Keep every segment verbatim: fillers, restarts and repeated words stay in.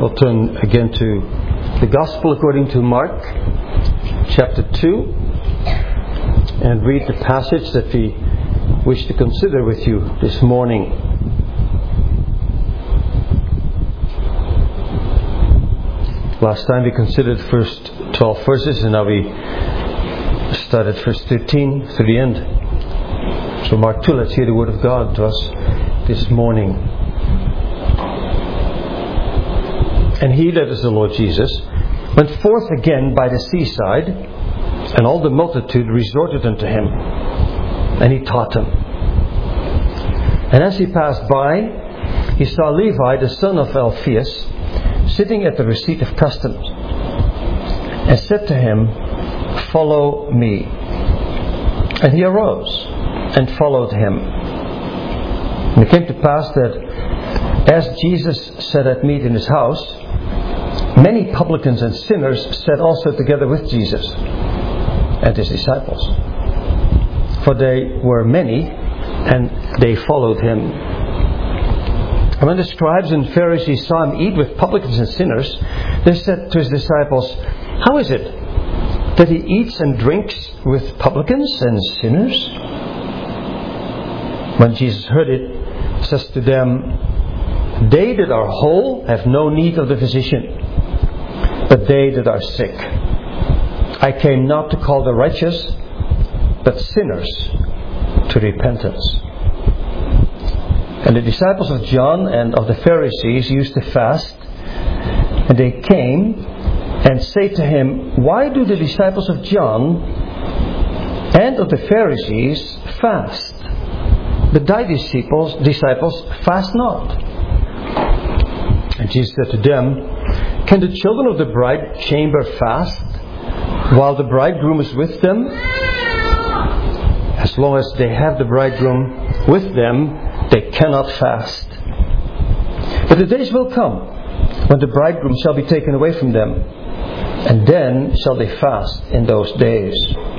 We'll turn again to the Gospel according to Mark, chapter two, and read the passage that we wish to consider with you this morning. Last time we considered the first twelve verses, and now we started verse thirteen to the end. So Mark two, let's hear the word of God to us this morning. And he, that is the Lord Jesus, went forth again by the seaside, and all the multitude resorted unto him, and he taught them. And as he passed by, he saw Levi, the son of Alphaeus, sitting at the receipt of customs, and said to him, Follow me. And he arose and followed him. And it came to pass that as Jesus sat at meat in his house, many publicans and sinners sat also together with Jesus and his disciples. For they were many, and they followed him. And when the scribes and Pharisees saw him eat with publicans and sinners, they said to his disciples, How is it that he eats and drinks with publicans and sinners? When Jesus heard it, says to them, They that are whole have no need of the physician, but they that are sick. I came not to call the righteous, but sinners to repentance. And the disciples of John and of the Pharisees used to fast, and they came and say to him, Why do the disciples of John and of the Pharisees fast, but thy disciples, disciples fast not? And Jesus said to them, Can the children of the bride chamber fast while the bridegroom is with them? As long as they have the bridegroom with them, they cannot fast. But the days will come when the bridegroom shall be taken away from them, and then shall they fast in those days.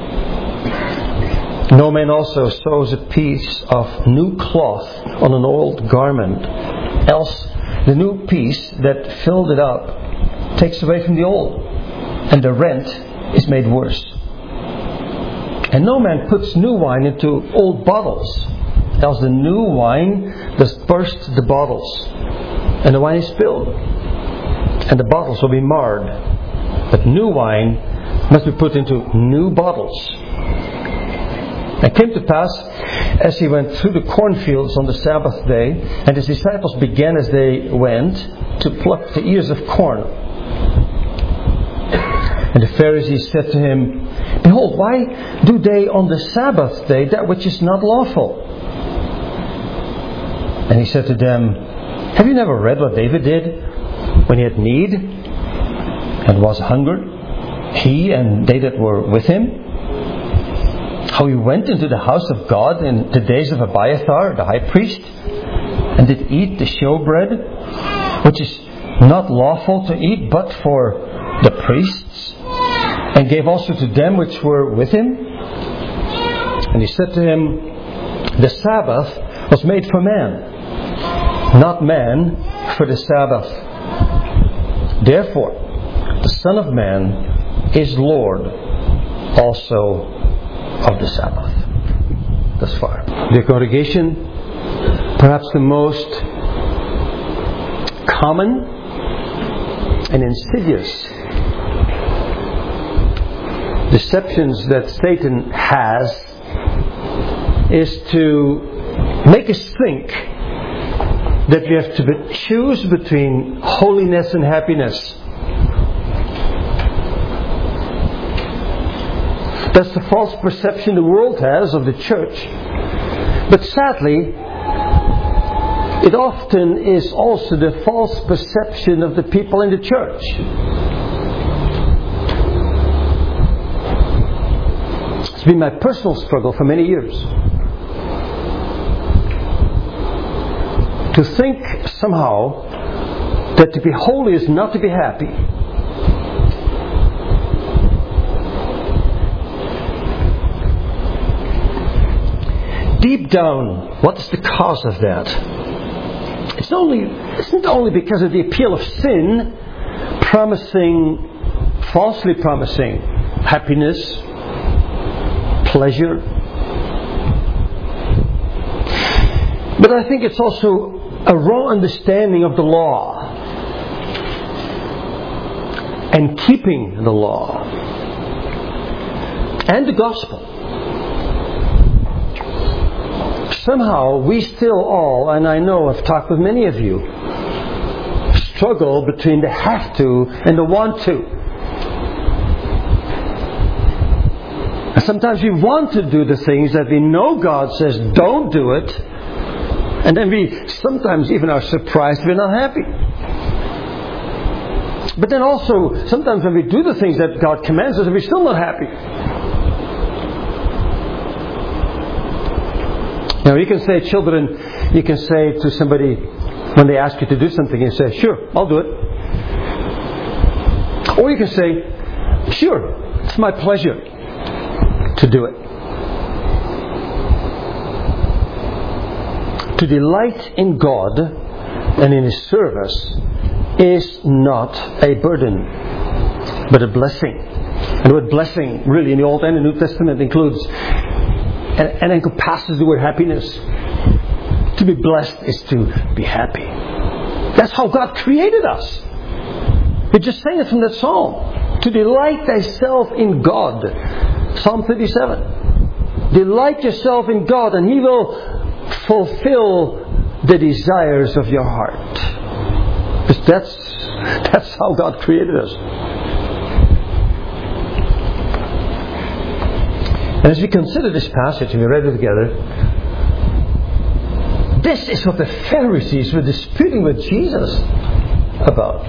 No man also sews a piece of new cloth on an old garment, else the new piece that filled it up takes away from the old, and the rent is made worse. And no man puts new wine into old bottles, else the new wine does burst the bottles, and the wine is spilled, and the bottles will be marred. But new wine must be put into new bottles. And it came to pass, as he went through the cornfields on the Sabbath day, and his disciples began as they went to pluck the ears of corn. And the Pharisees said to him, Behold, why do they on the Sabbath day that which is not lawful? And he said to them, Have you never read what David did when he had need and was hungered, he and they that were with him? How he went into the house of God in the days of Abiathar, the high priest, and did eat the showbread, which is not lawful to eat but for the priests, and gave also to them which were with him. And he said to him, The Sabbath was made for man, not man for the Sabbath. Therefore, the Son of Man is Lord also of the Sabbath. Thus far. Dear congregation, perhaps the most common and insidious deceptions that Satan has is to make us think that we have to choose between holiness and happiness. That's the false perception the world has of the church. But sadly, it often is also the false perception of the people in the church. It's been my personal struggle for many years. To think somehow that to be holy is not to be happy. Deep down, what is the cause of that? It's only isn't only because of the appeal of sin, promising, falsely promising happiness, pleasure. But I think it's also a wrong understanding of the law and keeping the law and the gospel. Somehow we still all, and I know I've talked with many of you, struggle between the have to and the want to. And sometimes we want to do the things that we know God says don't do it, and then we sometimes even are surprised we're not happy. But then also, sometimes when we do the things that God commands us, we're still not happy. Now you can say, children, you can say to somebody when they ask you to do something, you say, sure, I'll do it. Or you can say, sure, it's my pleasure to do it. To delight in God and in His service is not a burden, but a blessing. And the word blessing, really, in the Old and the New Testament includes and, and encompasses the word happiness. To be blessed is to be happy. That's how God created us. We just sang it from that psalm. To delight thyself in God. Psalm thirty-seven. Delight yourself in God and He will fulfill the desires of your heart. Because that's, that's how God created us. And as we consider this passage and we read it together, this is what the Pharisees were disputing with Jesus about.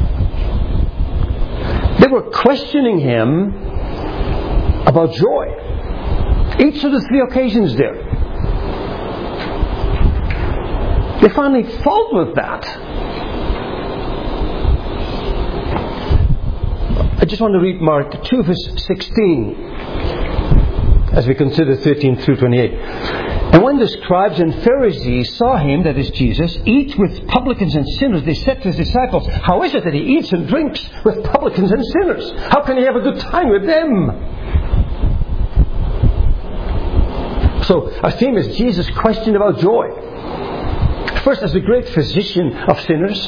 They were questioning Him about joy. Each of the three occasions there. They finally fought with that. I just want to read Mark two verse sixteen as we consider thirteen through twenty-eight. And when the scribes and Pharisees saw Him, that is Jesus, eat with publicans and sinners, they said to His disciples, how is it that He eats and drinks with publicans and sinners? How can He have a good time with them? So our theme is Jesus' question about joy. First, as the great physician of sinners.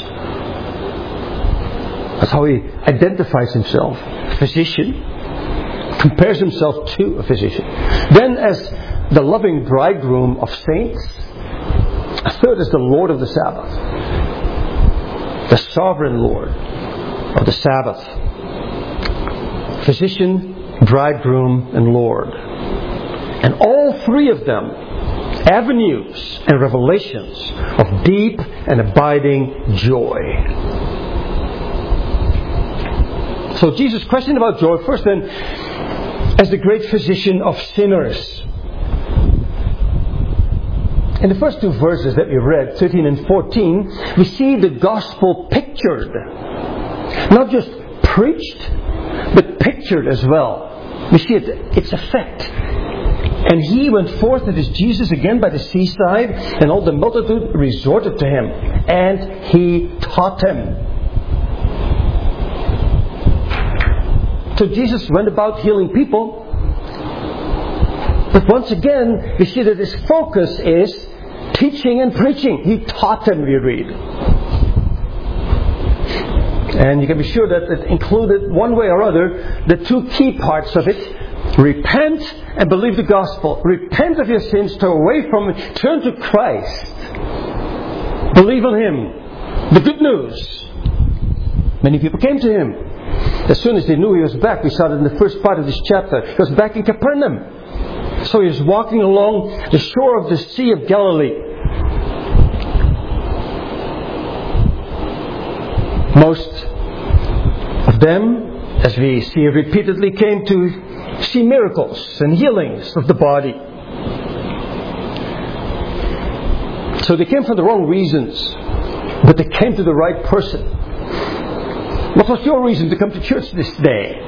That's how He identifies Himself. Physician. Compares Himself to a physician. Then as the loving bridegroom of saints. Third is the Lord of the Sabbath. The sovereign Lord of the Sabbath. Physician, bridegroom, and Lord. And all three of them avenues and revelations of deep and abiding joy. So Jesus' question about joy, first then, as the great physician of sinners. In the first two verses that we read, thirteen and fourteen, we see the gospel pictured. Not just preached, but pictured as well. We see it, its effect. And He went forth, that is Jesus, again by the seaside, and all the multitude resorted to Him. And He taught them. So Jesus went about healing people. But once again, we see that His focus is teaching and preaching. He taught them, we read. And you can be sure that it included, one way or other, the two key parts of it. Repent and believe the gospel. Repent of your sins, turn away from it, turn to Christ. Believe on Him. The good news. Many people came to Him. As soon as they knew He was back, we saw it in the first part of this chapter. He was back in Capernaum. So He was walking along the shore of the Sea of Galilee. Most of them, as we see repeatedly, came to see miracles and healings of the body. So they came for the wrong reasons, but they came to the right person. What was your reason to come to church this day?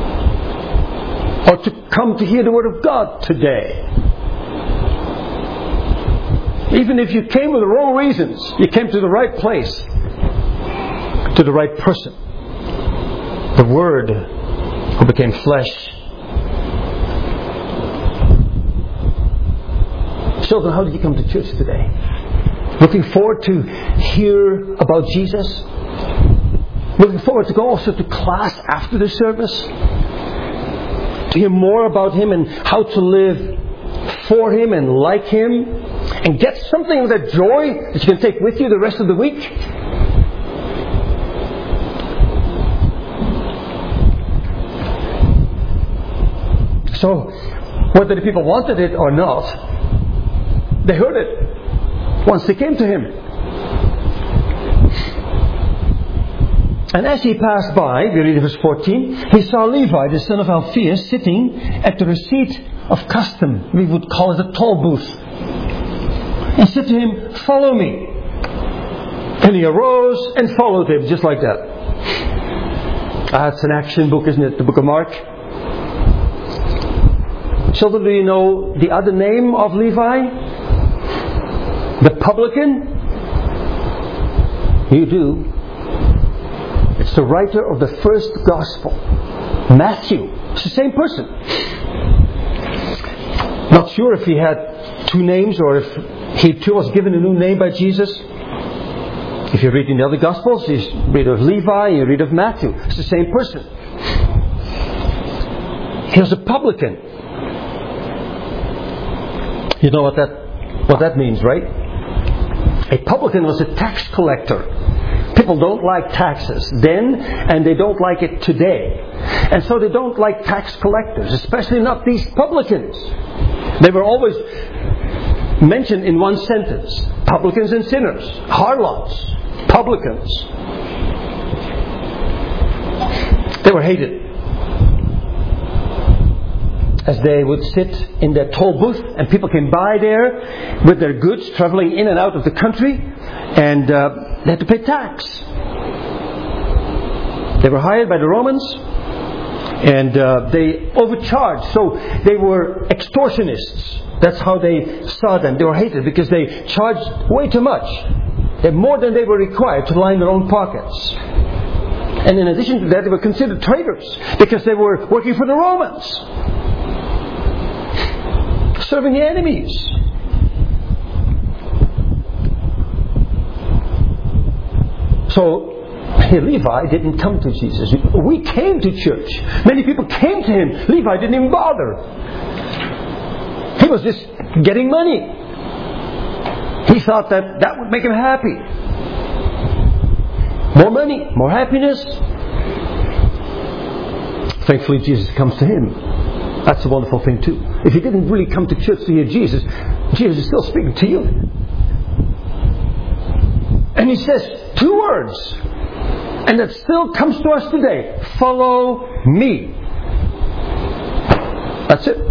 Or to come to hear the Word of God today? Even if you came with the wrong reasons, you came to the right place, to the right person. The Word who became flesh. Children, how did you come to church today? Looking forward to hear about Jesus? Looking forward to go also to class after the service? To hear more about Him and how to live for Him and like Him? And get something of that joy that you can take with you the rest of the week? So, whether the people wanted it or not, they heard it once they came to Him. And as He passed by, we read in verse fourteen, He saw Levi, the son of Alphaeus, sitting at the receipt of custom. We would call it a toll booth. And said to him, "Follow me." And he arose and followed Him, just like that. Ah, it's an action book, isn't it? The book of Mark. Children, do you know the other name of Levi? The publican? You do. It's the writer of the first gospel, Matthew. It's the same person. Not sure if he had two names or if he too was given a new name by Jesus. If you read in the other Gospels, you read of Levi, you read of Matthew. It's the same person. He was a publican. You know what that what that means, right? A publican was a tax collector. People don't like taxes then, and they don't like it today. And so they don't like tax collectors, especially not these publicans. They were always mentioned in one sentence. Publicans and sinners. Harlots. Publicans. They were hated. As they would sit in their toll booth and people came by there with their goods traveling in and out of the country, and uh, they had to pay tax. They were hired by the Romans, and uh, they overcharged. So they were extortionists. That's how they saw them. They were hated because they charged way too much. They more than they were required to line their own pockets. And in addition to that, they were considered traitors because they were working for the Romans, serving the enemies. So Levi didn't come to Jesus. We came to church. Many people came to Him. Levi didn't even bother. He was just getting money. He thought that that would make him happy. More money, more happiness. Thankfully, Jesus comes to him. That's a wonderful thing too. If you didn't really come to church to hear Jesus, Jesus is still speaking to you. And He says two words. And that still comes to us today. Follow me. That's it.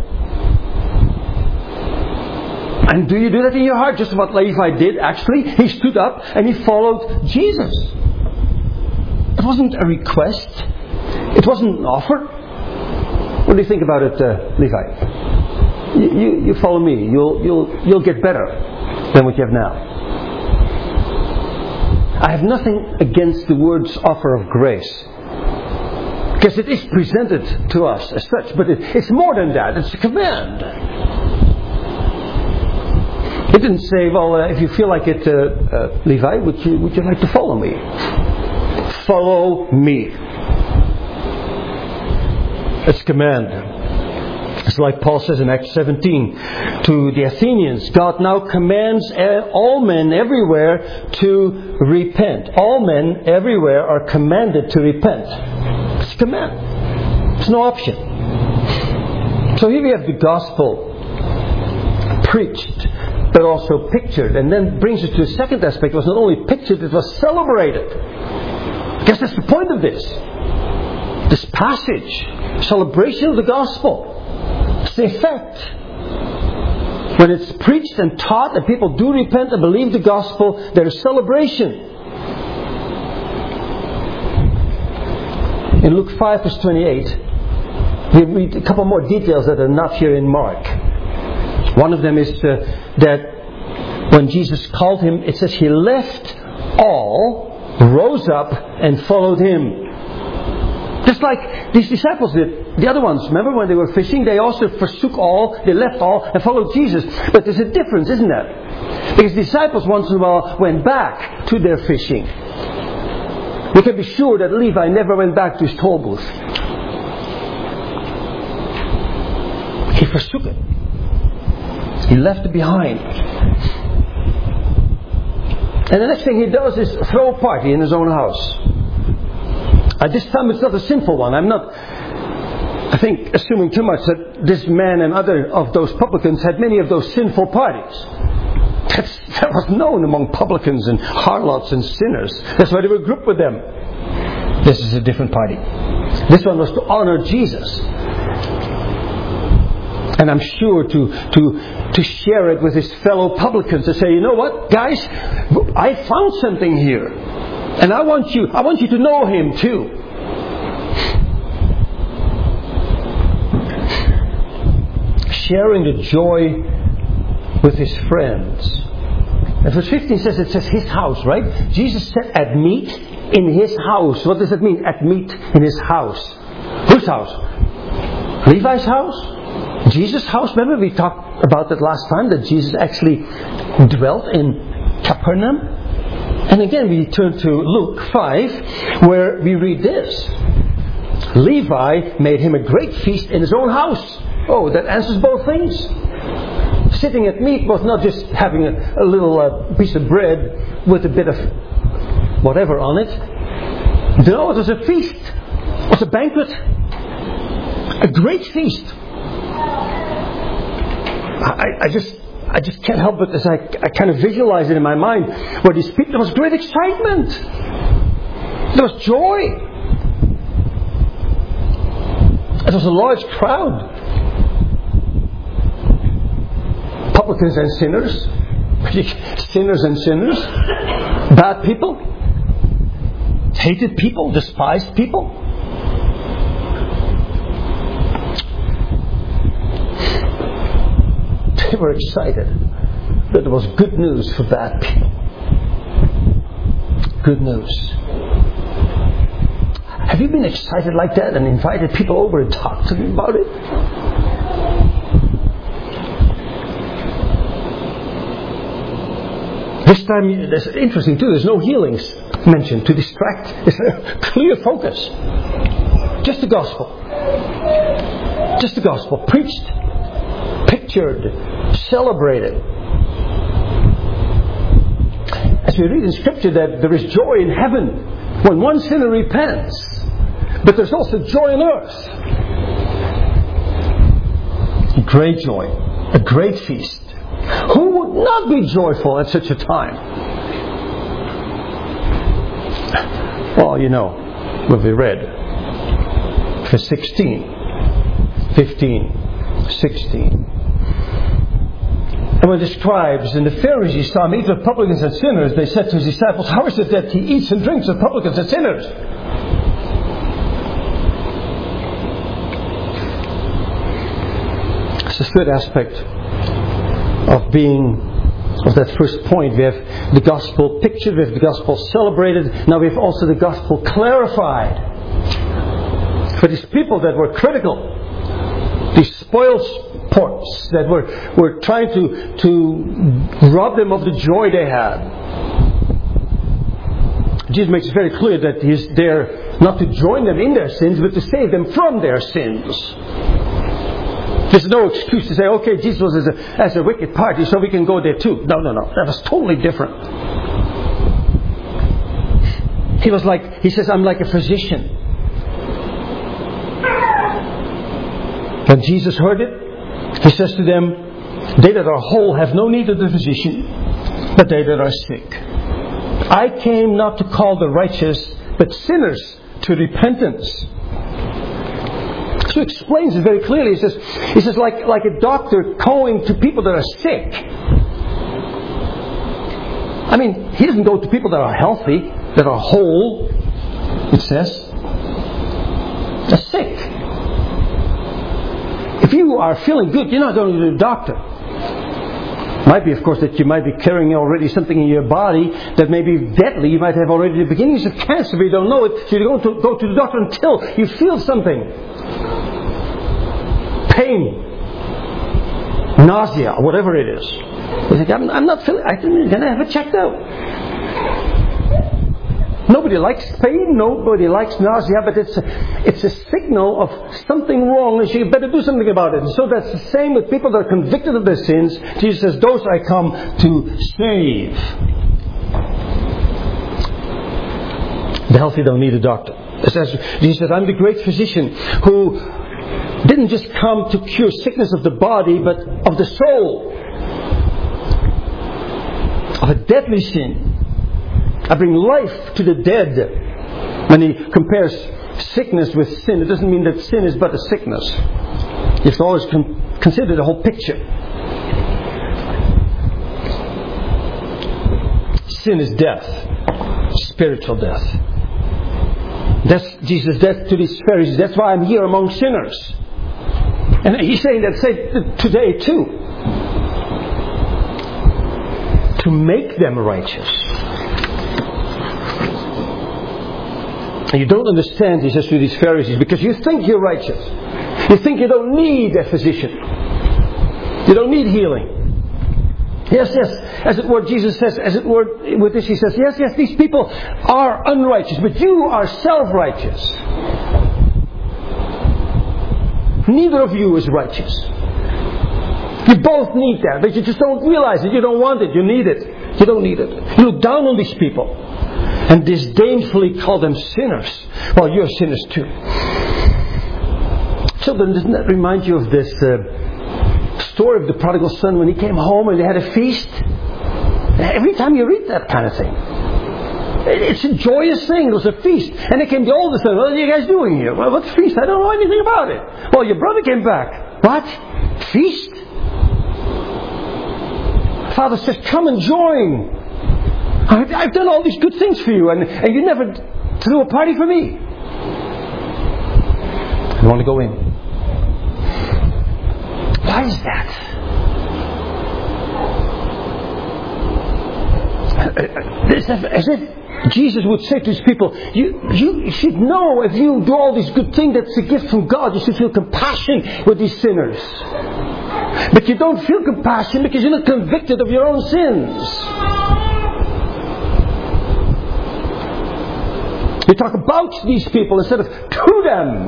And do you do that in your heart? Just what Levi did actually. He stood up and he followed Jesus. It wasn't a request. It wasn't an offer. What do you think about it, uh, Levi? You, you, you follow me. You'll, you'll, you'll get better than what you have now. I have nothing against the word's offer of grace, because it is presented to us as such, but it, it's more than that. It's a command. It didn't say, well, uh, if you feel like it, uh, uh, Levi, would you, would you like to follow me? Follow me. It's a command. It's like Paul says in Acts seventeen to the Athenians, God now commands all men everywhere to repent. All men everywhere are commanded to repent. It's a command. It's no option. So here we have the gospel preached, but also pictured. And then brings us to the second aspect. It was not only pictured, it was celebrated. I guess that's the point of this. This passage. Celebration of the gospel. It's the effect. When it's preached and taught and people do repent and believe the gospel, there is celebration. In Luke five verse twenty-eight, we read a couple more details that are not here in Mark. One of them is uh, that when Jesus called him, it says he left all, rose up, and followed him. Just like these disciples did. The other ones, remember when they were fishing, they also forsook all, they left all, and followed Jesus. But there's a difference, isn't there? Because the disciples once in a while went back to their fishing. We can be sure that Levi never went back to his toll booth. He forsook it. He left it behind. And the next thing he does is throw a party in his own house. At this time it's not a sinful one. I'm not, I think, assuming too much that this man and other of those publicans had many of those sinful parties. That's, that was known among publicans and harlots and sinners. That's why they were grouped with them. This is a different party. This one was to honor Jesus. And I'm sure to, to, to share it with his fellow publicans, to say, you know what, guys, I found something here. And I want you, I want you to know him too. Sharing the joy with his friends. And verse fifteen says, it says his house, right? Jesus sat at meat in his house. What does that mean, at meat in his house? Whose house? Levi's house? Jesus' house? Remember we talked about that last time, that Jesus actually dwelt in Capernaum? And again we turn to Luke five, where we read this. Levi made him a great feast in his own house. Oh, that answers both things. Sitting at meat was not just having a, a little uh, piece of bread with a bit of whatever on it. No, it was a feast. It was a banquet. A great feast. I, I just... I just can't help but as I, I kind of visualize it in my mind, where these people, there was great excitement. There was joy. It was a large crowd. Publicans and sinners. Sinners and sinners. Bad people. Hated people. Despised people. They were excited that there was good news for bad people. Good news. Have you been excited like that and invited people over and talked to them about it? This time, it's interesting too, there's no healings mentioned to distract. It's a clear focus. Just the gospel. Just the gospel. Preached, pictured, celebrated. As we read in Scripture that there is joy in heaven when one sinner repents, but there's also joy on earth. Great joy, a great feast. Who would not be joyful at such a time? Well, you know what we read. Verse sixteen, fifteen, sixteen. And when the scribes and the Pharisees saw him eat with publicans and sinners, they said to his disciples, how is it that he eats and drinks with publicans and sinners? That's the third aspect of being, of that first point. We have the gospel pictured, we have the gospel celebrated, now we have also the gospel clarified. For these people that were critical, these spoil sports that were, were trying to, to rob them of the joy they had. Jesus makes it very clear that He's there not to join them in their sins, but to save them from their sins. There's no excuse to say, okay, Jesus was as a, as a wicked party, so we can go there too. No, no, no. That was totally different. He was like, He says, I'm like a physician. When Jesus heard it, He says to them, they that are whole have no need of the physician, but they that are sick. I came not to call the righteous, but sinners to repentance. So he explains it very clearly. He says, he says like, like a doctor going to people that are sick. I mean, he doesn't go to people that are healthy, that are whole, it says. They're sick. If you are feeling good, you're not going to the doctor. Might be, of course, that you might be carrying already something in your body that may be deadly. You might have already the beginnings of cancer, but you don't know it. So you don't go to, go to the doctor until you feel something. Pain, nausea, whatever it is. You think, I'm, I'm not feeling, I think, can I have it checked out? Nobody likes pain, nobody likes nausea, but it's a, it's a signal of something wrong, and so you better do something about it. And so that's the same with people that are convicted of their sins. Jesus says, those I come to save. The healthy don't need a doctor. It says, Jesus says, I'm the great physician who didn't just come to cure sickness of the body, but of the soul. Of a deadly sin. I bring life to the dead. When he compares sickness with sin, it doesn't mean that sin is but a sickness. You have to always con- consider the whole picture. Sin is death. Spiritual death. That's Jesus' death to these Pharisees. That's why I'm here among sinners. And he's saying that say, today too. To make them righteous. And you don't understand, he says to these Pharisees, because you think you're righteous. You think you don't need a physician. You don't need healing. Yes, yes. As it were, Jesus says, as it were, with this he says, yes, yes, these people are unrighteous, but you are self-righteous. Neither of you is righteous. You both need that, but you just don't realize it. You don't want it. You need it. You don't need it. You look down on these people and disdainfully call them sinners. Well, you're sinners too. Children, doesn't that remind you of this uh, story of the prodigal son when he came home and they had a feast? Every time you read that kind of thing, it's a joyous thing. It was a feast. And they came the older son. What are you guys doing here? Well, what's feast? I don't know anything about it. Well, your brother came back. What? Feast? Father says, come and join. I've, I've done all these good things for you, and, and you never threw a party for me. I want to go in. Why is that? As if, as if Jesus would say to his people, you, you should know if you do all these good things that's a gift from God, you should feel compassion with these sinners. But you don't feel compassion because you're not convicted of your own sins. You talk about these people instead of to them.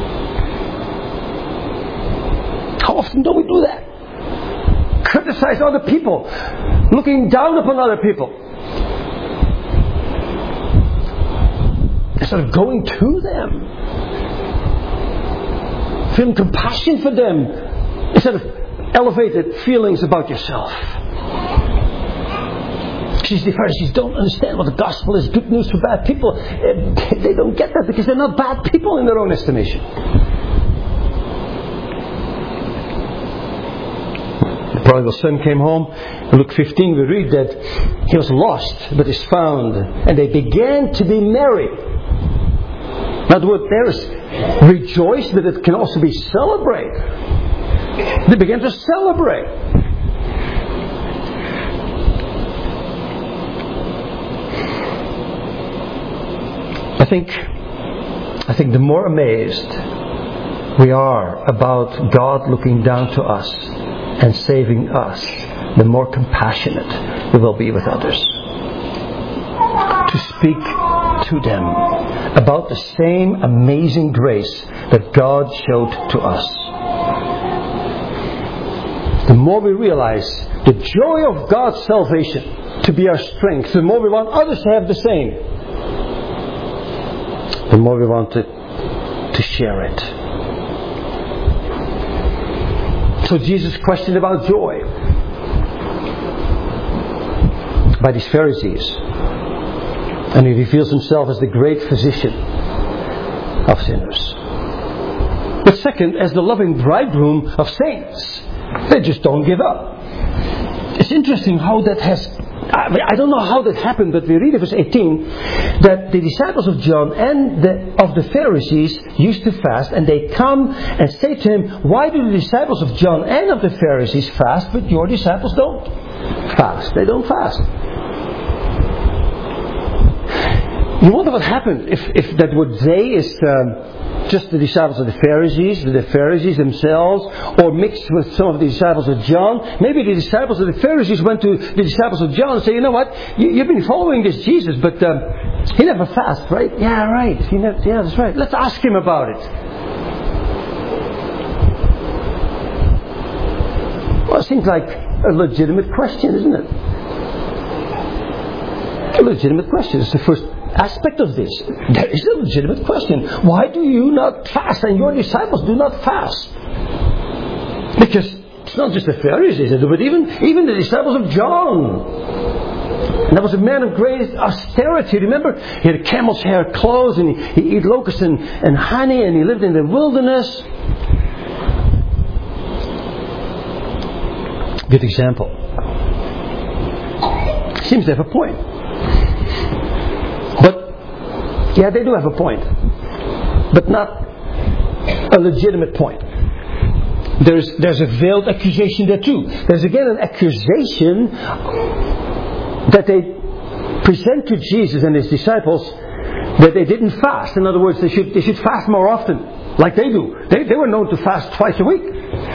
How often do we do that? Criticize other people, looking down upon other people, instead of going to them, feeling compassion for them, instead of elevated feelings about yourself. The Pharisees don't understand what the gospel is. Good news for bad people. They don't get that because they're not bad people in their own estimation. The prodigal son came home. In Luke fifteen we read that he was lost but is found. And they began to be merry. In other words, there is rejoice, but it can also be celebrate. They began to celebrate. I think, I think the more amazed we are about God looking down to us and saving us, the more compassionate we will be with others. To speak to them about the same amazing grace that God showed to us. The more we realize the joy of God's salvation to be our strength, the more we want others to have the same. The more we want to, to share it. So Jesus questioned about joy by these Pharisees. And he reveals himself as the great physician of sinners. But second, as the loving bridegroom of saints. They just don't give up. It's interesting how that has... I don't know how that happened, but we read in verse eighteen that the disciples of John and the, of the Pharisees used to fast, and they come and say to him, why do the disciples of John and of the Pharisees fast, but your disciples don't? fast. They don't fast. You wonder what happened if, if that word they is um, just the disciples of the Pharisees, the Pharisees themselves, or mixed with some of the disciples of John. Maybe the disciples of the Pharisees went to the disciples of John and said, you know what, you, you've been following this Jesus, but um, he never fasts, right? Yeah, right. He never, yeah, that's right. Let's ask him about it. Well, it seems like a legitimate question, isn't it? A legitimate question. It's the first aspect of this. There is a legitimate question. Why do you not fast and your disciples do not fast? Because it's not just the Pharisees that do it, even, even the disciples of John. And that was a man of great austerity. Remember, he had camel's hair clothes and he, he ate locusts and, and honey and he lived in the wilderness. Good example. Seems to have a point. But, yeah, they do have a point. But not a legitimate point. There's, there's a veiled accusation there too. There's again an accusation that they present to Jesus and his disciples that they didn't fast. In other words, they should, they should fast more often, like they do. They, they were known to fast twice a week.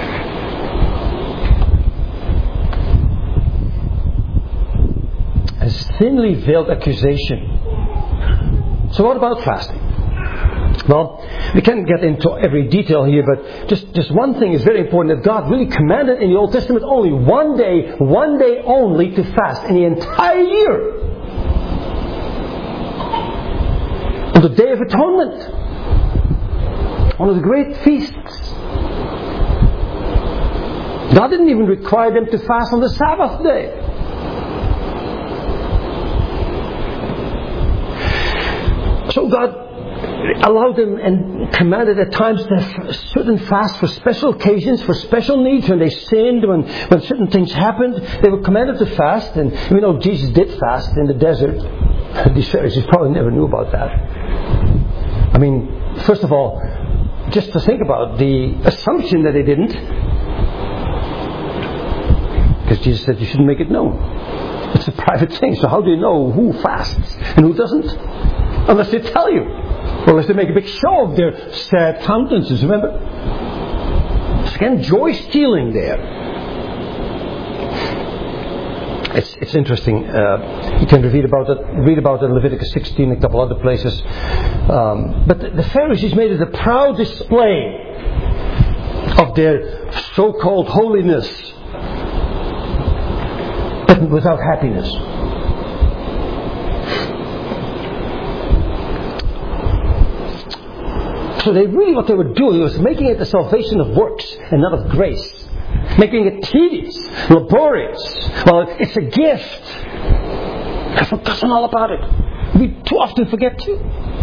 A thinly veiled accusation. So what about fasting? Well, we can't get into every detail here, but just, just one thing is very important, that God really commanded in the Old Testament only one day, one day only to fast in the entire year. On the Day of Atonement. One of the great feasts. God didn't even require them to fast on the Sabbath day. So God allowed them and commanded at times to certain fasts for special occasions, for special needs. When they sinned, when, when certain things happened, they were commanded to fast. And we know Jesus did fast in the desert. These Pharisees probably never knew about that. I mean, first of all, just to think about the assumption that they didn't. Because Jesus said you shouldn't make it known. It's a private thing. So how do you know who fasts and who doesn't? Unless they tell you. Or unless they make a big show of their sad countenances. Remember? It's again joy stealing there. It's it's interesting. Uh, you can read about it. Read about it in Leviticus sixteen, a couple other places. Um, but the, the Pharisees made it a proud display of their so-called holiness, but without happiness. So they really, what they were doing was making it the salvation of works and not of grace. Making it tedious, laborious. Well, it's a gift. I've forgotten all about it. We too often forget too.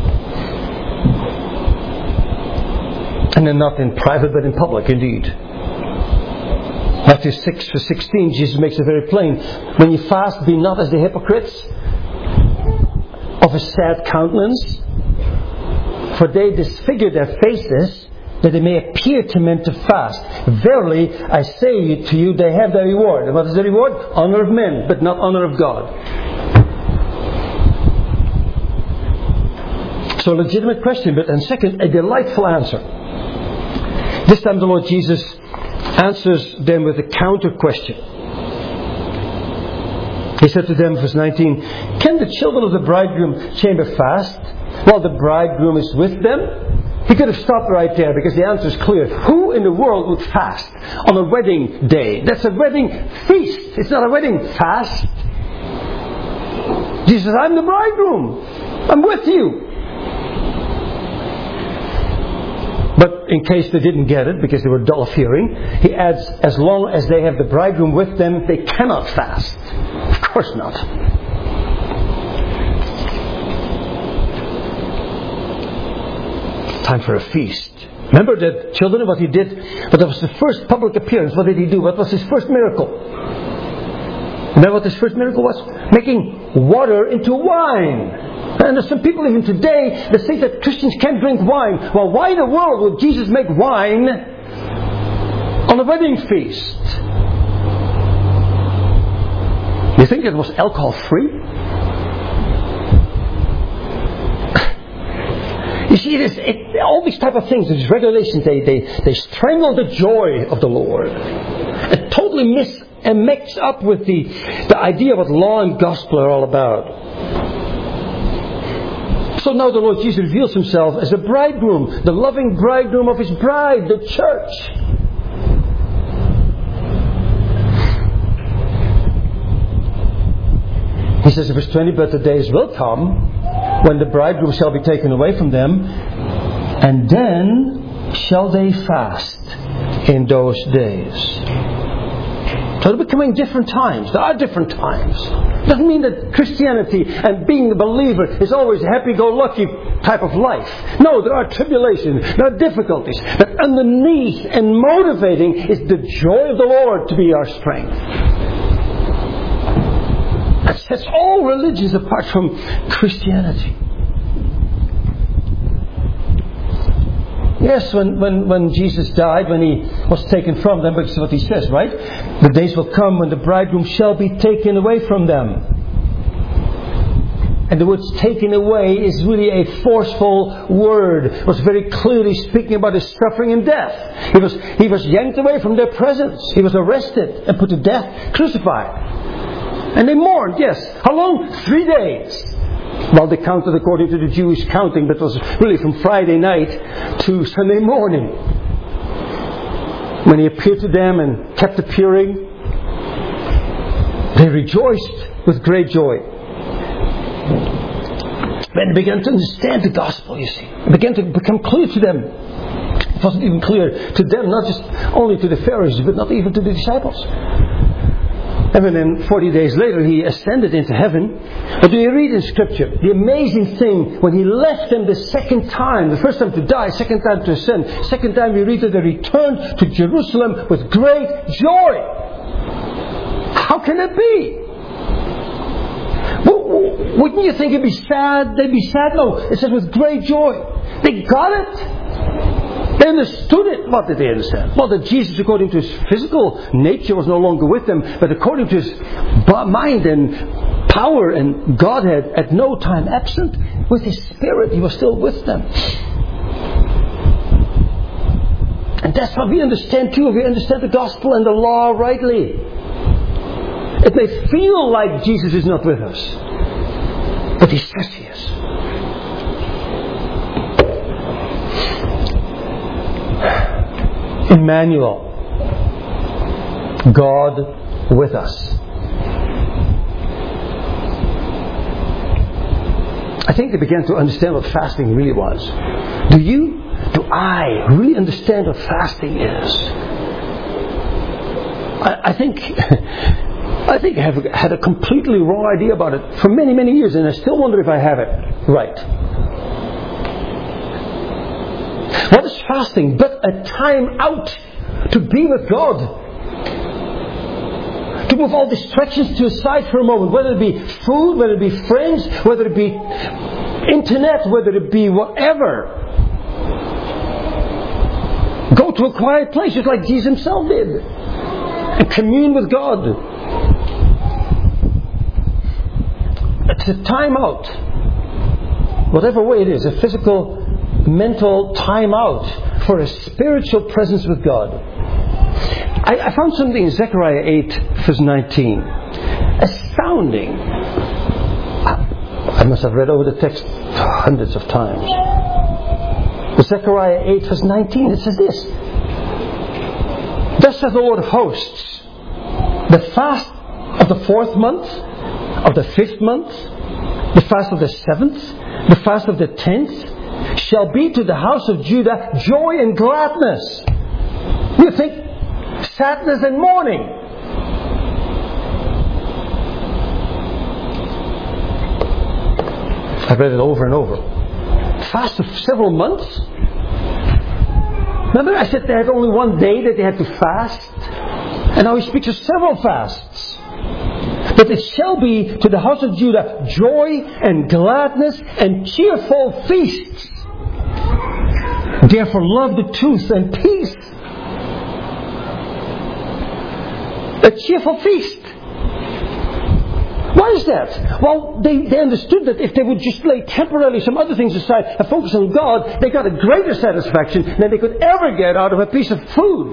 And then not in private but in public, indeed. Matthew six verse sixteen, Jesus makes it very plain. When you fast, be not as the hypocrites of a sad countenance. For they disfigure their faces, that they may appear to men to fast. Verily, I say to you, they have their reward. And what is the reward? Honor of men, but not honor of God. So, legitimate question, but and second, a delightful answer. This time the Lord Jesus answers them with a counter question. He said to them, verse nineteen, can the children of the bridegroom chamber fast while the bridegroom is with them? He could have stopped right there because the answer is clear. Who in the world would fast on a wedding day? That's a wedding feast. It's not a wedding fast. Jesus says, I'm the bridegroom. I'm with you. But in case they didn't get it because they were dull of hearing, he adds, as long as they have the bridegroom with them, they cannot fast. Of course not. Time for a feast. Remember that children, what he did, but that was the first public appearance. What did he do? What was his first miracle? Remember what his first miracle was? Making water into wine. And there's some people even today that say that Christians can't drink wine. Well, why in the world would Jesus make wine on a wedding feast? You think it was alcohol free? You see, it is, it, all these type of things, these regulations, they, they, they strangle the joy of the Lord. It totally miss and mix up with the, the idea of what law and gospel are all about. So now the Lord Jesus reveals Himself as a bridegroom, the loving bridegroom of His bride, the church. He says in verse twenty, but the days will come when the bridegroom shall be taken away from them, and then shall they fast in those days. So they're becoming different times. There are different times. It doesn't mean that Christianity and being a believer is always a happy-go-lucky type of life. No, there are tribulations, there are difficulties. But underneath and motivating is the joy of the Lord to be our strength. That sets all religions apart from Christianity. Yes, when, when, when Jesus died, when He was taken from them, because what He says, right? The days will come when the bridegroom shall be taken away from them. And the word taken away is really a forceful word. It was very clearly speaking about His suffering and death. He was, he was yanked away from their presence. He was arrested and put to death, crucified. And they mourned, yes. How long? Three days. Well, they counted according to the Jewish counting, but it was really from Friday night to Sunday morning. When He appeared to them and kept appearing, they rejoiced with great joy. When they began to understand the gospel, you see, it began to become clear to them. It wasn't even clear to them, not just only to the Pharisees, but not even to the disciples. And then forty days later He ascended into heaven. But do you read in Scripture the amazing thing when He left them the second time, the first time to die, second time to ascend, second time we read that they returned to Jerusalem with great joy. How can it be? Wouldn't you think it'd be sad? They'd be sad? No, it says with great joy. They got it. They understood it. What did they understand? Well, that Jesus, according to His physical nature, was no longer with them, but according to His mind and power and Godhead, at no time absent, with His Spirit, He was still with them. And that's what we understand too. We understand the gospel and the law rightly. It may feel like Jesus is not with us, but He says He is. Emmanuel, God with us. I think they began to understand what fasting really was. Do you, do I really understand what fasting is? I, I think I think I have had a completely wrong idea about it for many, many years, and I still wonder if I have it right. What is fasting but a time out to be with God? To move all distractions to aside for a moment, whether it be food, whether it be friends, whether it be internet, whether it be whatever. Go to a quiet place just like Jesus Himself did and commune with God. It's a time out. Whatever way it is, a physical, mental time out for a spiritual presence with God. I, I found something in Zechariah eight verse nineteen. Astounding. I, I must have read over the text hundreds of times. But Zechariah eight verse nineteen, it says this. Thus saith the Lord of hosts, the fast of the fourth month, of the fifth month, the fast of the seventh, the fast of the tenth, shall be to the house of Judah joy and gladness. You think sadness and mourning. I've read it over and over. Fast of several months. Remember I said they had only one day that they had to fast? And now He speaks of several fasts. But it shall be to the house of Judah joy and gladness and cheerful feasts. Therefore love the truth and peace. A cheerful feast. Why is that? Well, they, they understood that if they would just lay temporarily some other things aside and focus on God, they got a greater satisfaction than they could ever get out of a piece of food.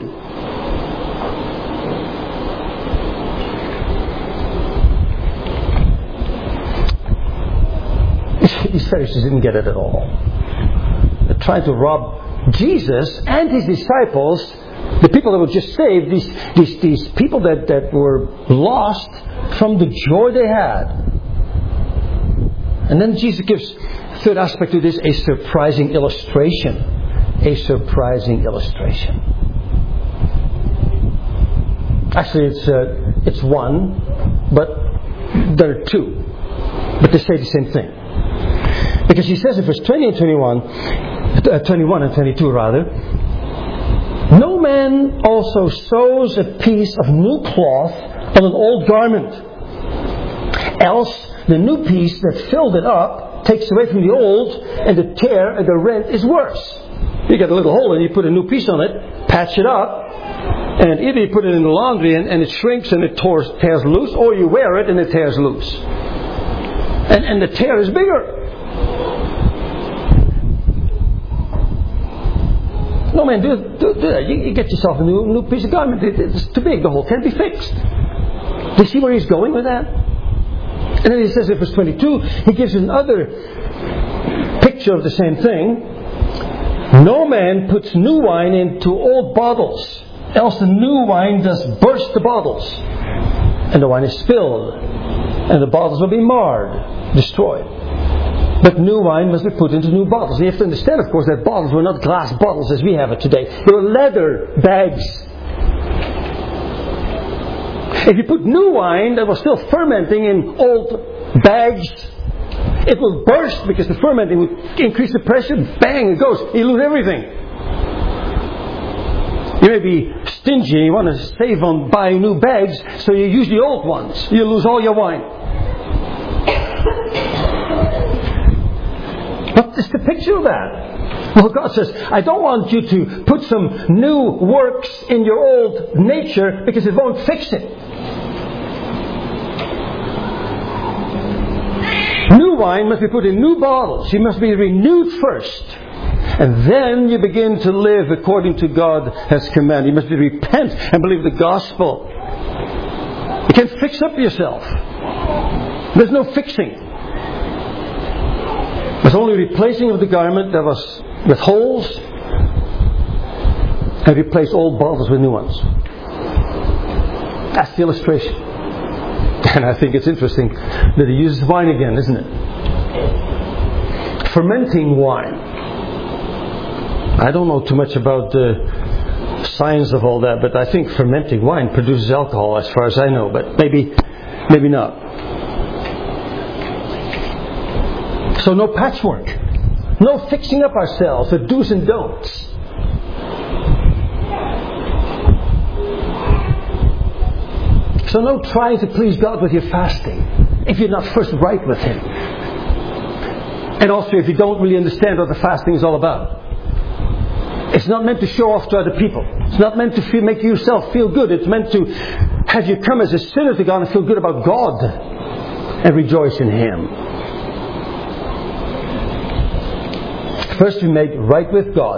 These Pharisees didn't get it at all. They're trying to rob Jesus and His disciples, the people that were just saved, these, these, these people that, that were lost, from the joy they had. And then Jesus gives, third aspect to this, a surprising illustration. A surprising illustration. Actually, it's uh, it's one, but there are two. But they say the same thing. Because He says in verse twenty and twenty-one, uh, twenty-one and twenty-two rather, no man also sews a piece of new cloth on an old garment. Else the new piece that filled it up takes away from the old, and the tear and the rent is worse. You get a little hole and you put a new piece on it, patch it up, and either you put it in the laundry and, and it shrinks and it tears, tears loose, or you wear it and it tears loose. And, and the tear is bigger. No man, do, do, do that. You, you get yourself a new, new piece of garment. It, it's too big. The hole can't be fixed. Do you see where he's going with that? And then he says in verse twenty-two, he gives another picture of the same thing. No man puts new wine into old bottles, else the new wine does burst the bottles, and the wine is spilled, and the bottles will be marred, destroyed. But new wine must be put into new bottles. And you have to understand, of course, that bottles were not glass bottles as we have it today. They were leather bags. If you put new wine that was still fermenting in old bags, it will burst because the fermenting would increase the pressure. Bang, it goes. You lose everything. You may be stingy. You want to save on buying new bags, so you use the old ones. You lose all your wine. What is the picture of that? Well, God says, I don't want you to put some new works in your old nature because it won't fix it. New wine must be put in new bottles. You must be renewed first. And then you begin to live according to God has commanded. You must be repent and believe the gospel. You can't fix up yourself. There's no fixing. There's only replacing of the garment that was with holes, and replace old bottles with new ones. That's the illustration. And I think it's interesting that he uses wine again, isn't it? Fermenting wine. I don't know too much about the science of all that, but I think fermenting wine produces alcohol as far as I know, but maybe, maybe not. So no patchwork. No fixing up ourselves, the do's and don'ts. So no trying to please God with your fasting if you're not first right with Him. And also if you don't really understand what the fasting is all about. It's not meant to show off to other people. It's not meant to feel, make yourself feel good. It's meant to have you come as a sinner to God and feel good about God and rejoice in Him. First we make right with God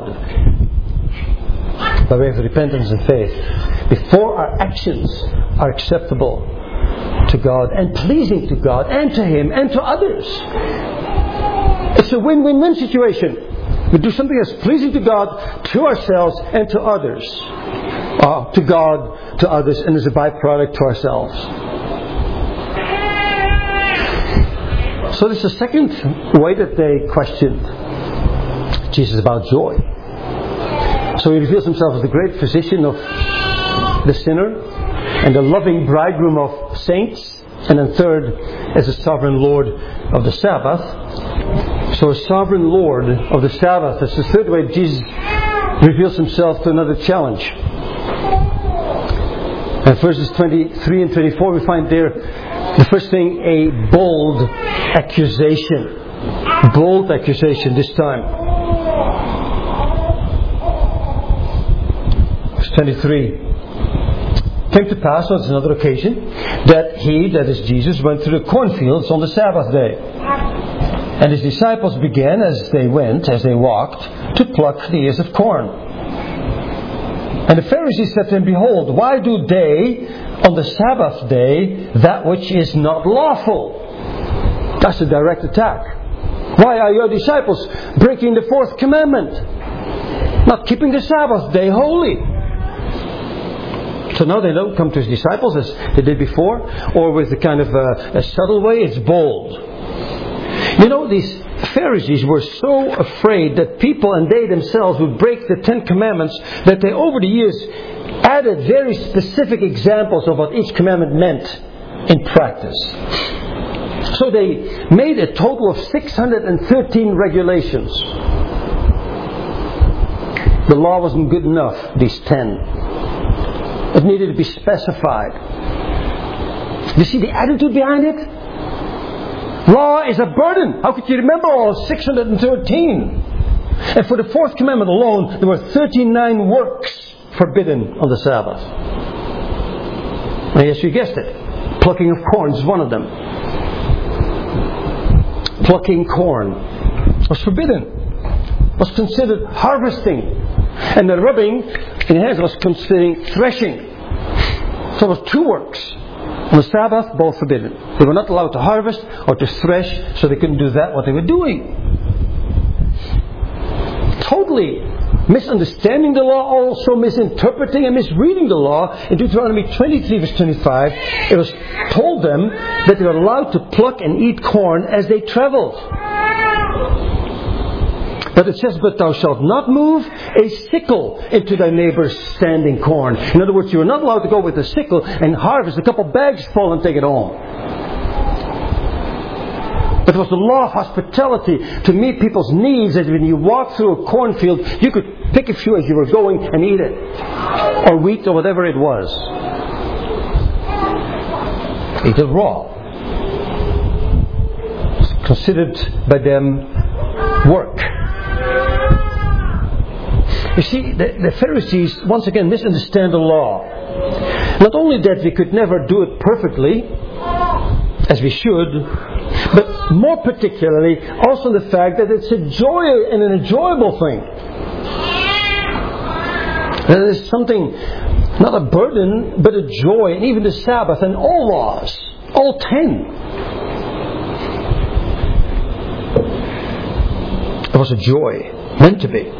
by way of repentance and faith before our actions are acceptable to God and pleasing to God and to Him and to others. It's a win-win-win situation. We do something that's pleasing to God, to ourselves and to others. Uh, to God, to others, and as a byproduct to ourselves. So this is the second way that they questioned Jesus about joy. So He reveals Himself as the great physician of the sinner and the loving bridegroom of saints, and then third, as the sovereign Lord of the Sabbath. So a sovereign Lord of the Sabbath. That's the third way Jesus reveals Himself to another challenge. And verses twenty-three and twenty-four we find there, the first thing, a bold accusation. Bold accusation this time. Verse twenty-three. came to pass, on another occasion, that he, that is Jesus, went through the cornfields on the Sabbath day. And his disciples began, as they went, as they walked, to pluck the ears of corn. And the Pharisees said to him, Behold, why do they, on the Sabbath day, that which is not lawful? That's a direct attack. Why are your disciples breaking the fourth commandment? Not keeping the Sabbath day holy. So now they don't come to his disciples as they did before, or with a kind of a, a subtle way. It's bold. You know, these Pharisees were so afraid that people and they themselves would break the Ten Commandments that they over the years added very specific examples of what each commandment meant in practice. So they made a total of six hundred thirteen regulations. The law wasn't good enough, these ten. It needed to be specified. You see the attitude behind it? Law is a burden. How could you remember all six hundred thirteen? And for the fourth commandment alone, there were thirty-nine works forbidden on the Sabbath. And yes, you guessed it. Plucking of corn is one of them. Plucking corn was forbidden. Was considered harvesting. And the rubbing in the hands was considered threshing. So it was two works. On the Sabbath, both forbidden. They were not allowed to harvest or to thresh, so they couldn't do that, what they were doing. Totally misunderstanding the law, also misinterpreting and misreading the law. In Deuteronomy twenty-three, verse twenty-five, it was told them that they were allowed to pluck and eat corn as they traveled. But it says, But thou shalt not move a sickle into thy neighbor's standing corn. In other words, you are not allowed to go with a sickle and harvest a couple bags full and take it home. But it was the law of hospitality to meet people's needs, that when you walk through a cornfield, you could pick a few as you were going and eat it. Or wheat or whatever it was. Eat it raw. It's considered by them work. You see, the, the Pharisees, once again, misunderstand the law. Not only that we could never do it perfectly, as we should, but more particularly, also the fact that it's a joy and an enjoyable thing. That it is something, not a burden, but a joy, and even the Sabbath and all laws, all ten. It was a joy, meant to be.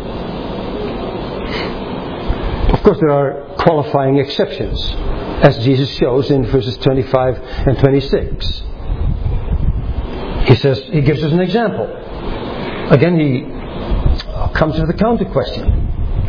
Of course, there are qualifying exceptions, as Jesus shows in verses twenty-five and twenty-six. He says, he gives us an example. Again, he comes with a counter question.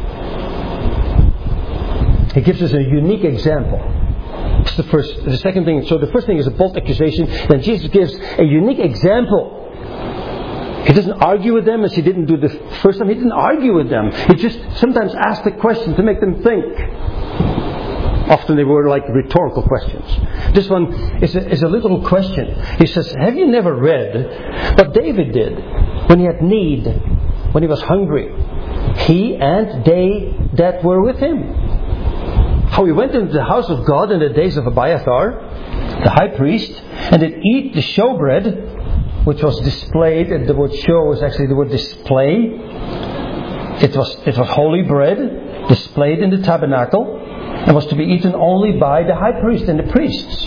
He gives us a unique example. That's the first, the second thing. So the first thing is a bold accusation. Then Jesus gives a unique example. He doesn't argue with them as he didn't do the first time. He didn't argue with them. He just sometimes asked the question to make them think. Often they were like rhetorical questions. This one is a, is a little question. He says, have you never read what David did when he had need, when he was hungry? He and they that were with him. How he went into the house of God in the days of Abiathar, the high priest, and did eat the showbread, which was displayed, and the word show was actually the word display. It was it was holy bread, displayed in the tabernacle, and was to be eaten only by the high priest and the priests.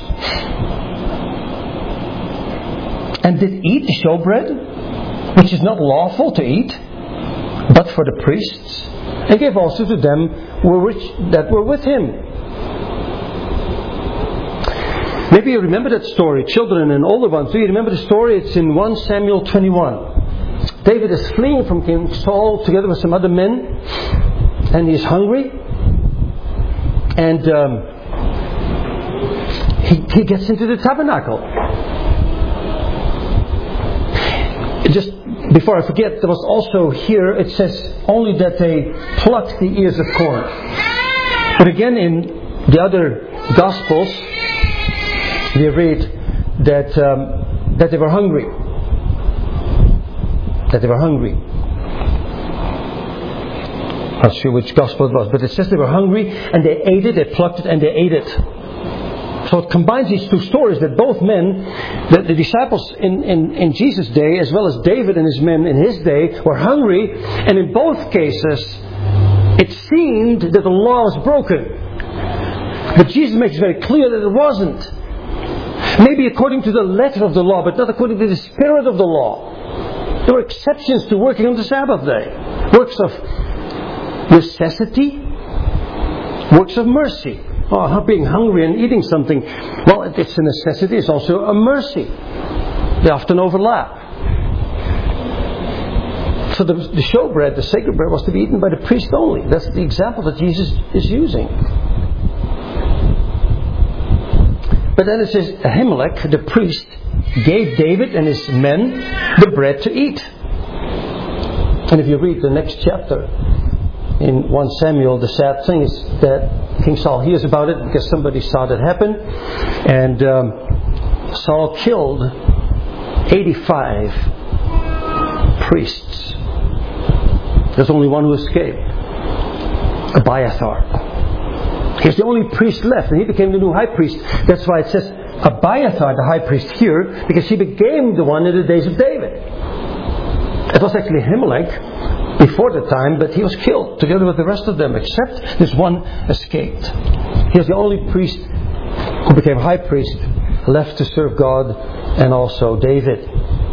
And did eat the showbread, which is not lawful to eat, but for the priests, and gave also to them that were with him. Maybe you remember that story, children and older ones. Do you remember the story? It's in First Samuel twenty-one. David is fleeing from King Saul together with some other men, and he's hungry. And um, he, he gets into the tabernacle. Just before I forget, there was also here, it says only that they plucked the ears of corn. But again, in the other Gospels, we read that um, that they were hungry. That they were hungry. Not sure which gospel it was, but it says they were hungry and they ate it, they plucked it and they ate it. So it combines these two stories that both men, the, the disciples in, in, in Jesus' day, as well as David and his men in his day, were hungry, and in both cases it seemed that the law was broken. But Jesus makes it very clear that it wasn't. Maybe according to the letter of the law, but not according to the spirit of the law. There were exceptions to working on the Sabbath day. Works of necessity, works of mercy. Oh, not being hungry and eating something. Well, it's a necessity, it's also a mercy. They often overlap. So the, the showbread, the sacred bread, was to be eaten by the priest only. That's the example that Jesus is using. But then it says, Ahimelech, the priest, gave David and his men the bread to eat. And if you read the next chapter in First Samuel, the sad thing is that King Saul hears about it because somebody saw it happen. And um, Saul killed eighty-five priests. There's only one who escaped. Abiathar. He's the only priest left, and he became the new high priest. That's why it says Abiathar, the high priest here, because he became the one in the days of David. It was actually Ahimelech before the time, but he was killed together with the rest of them, except this one escaped. He was the only priest who became high priest, left to serve God and also David.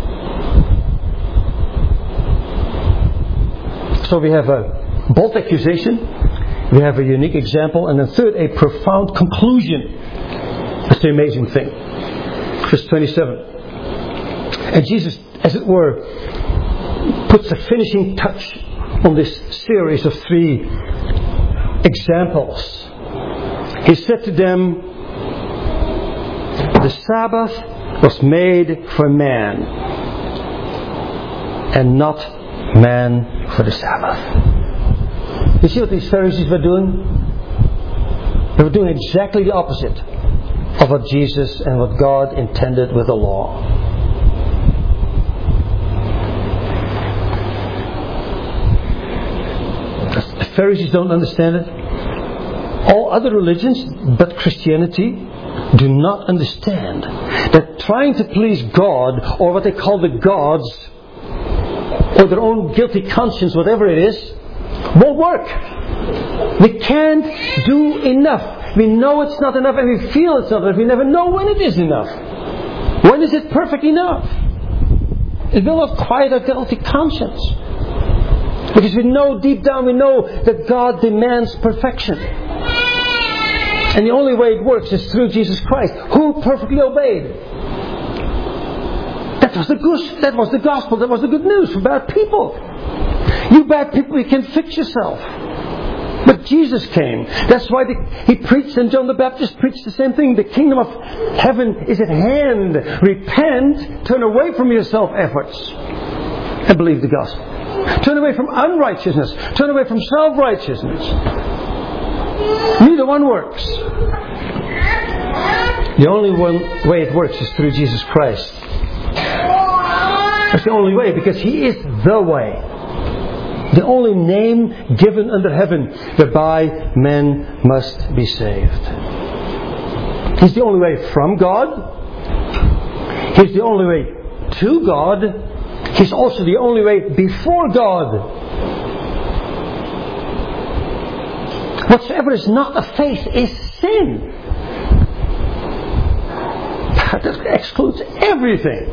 So we have a bold accusation, we have a unique example, and then third, a profound conclusion. That's the amazing thing. Verse twenty-seven. And Jesus, as it were, puts the finishing touch on this series of three examples. He said to them, the Sabbath was made for man, and not man for the Sabbath. You see what these Pharisees were doing? They were doing exactly the opposite of what Jesus and what God intended with the law. The Pharisees don't understand it. All other religions but Christianity do not understand that trying to please God, or what they call the gods, or their own guilty conscience, whatever it is, won't work. We can't do enough. We know it's not enough, and we feel it's not enough. We never know when it is enough. When is it perfect enough? It will not quiet our guilty conscience. Because we know deep down, we know that God demands perfection. And the only way it works is through Jesus Christ, who perfectly obeyed. That was the good, that was the gospel, that was the good news for bad people. You bad people, you can fix yourself. But Jesus came. That's why the, He preached, and John the Baptist preached the same thing. The kingdom of heaven is at hand. Repent, turn away from your self-efforts, and believe the gospel. Turn away from unrighteousness. Turn away from self-righteousness. Neither one works. The only one way it works is through Jesus Christ. That's the only way, because He is the way. The only name given under heaven whereby men must be saved. He's the only way from God. He's the only way to God. He's also the only way before God. Whatsoever is not of faith is sin. That excludes everything.